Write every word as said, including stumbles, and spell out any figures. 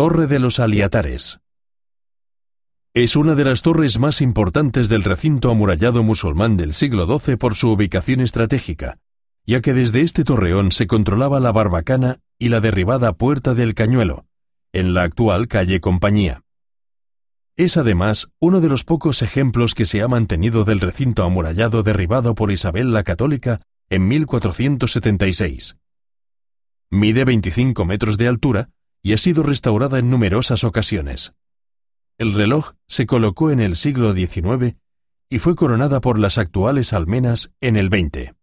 Torre de los Aliatares. Es una de las torres más importantes del recinto amurallado musulmán del siglo doce por su ubicación estratégica, ya que desde este torreón se controlaba la Barbacana y la derribada Puerta del Cañuelo, en la actual calle Compañía. Es además uno de los pocos ejemplos que se ha mantenido del recinto amurallado derribado por Isabel la Católica en mil cuatrocientos setenta y seis. Mide veinticinco metros de altura y ha sido restaurada en numerosas ocasiones. El reloj se colocó en el siglo diecinueve y fue coronada por las actuales almenas en el veinte.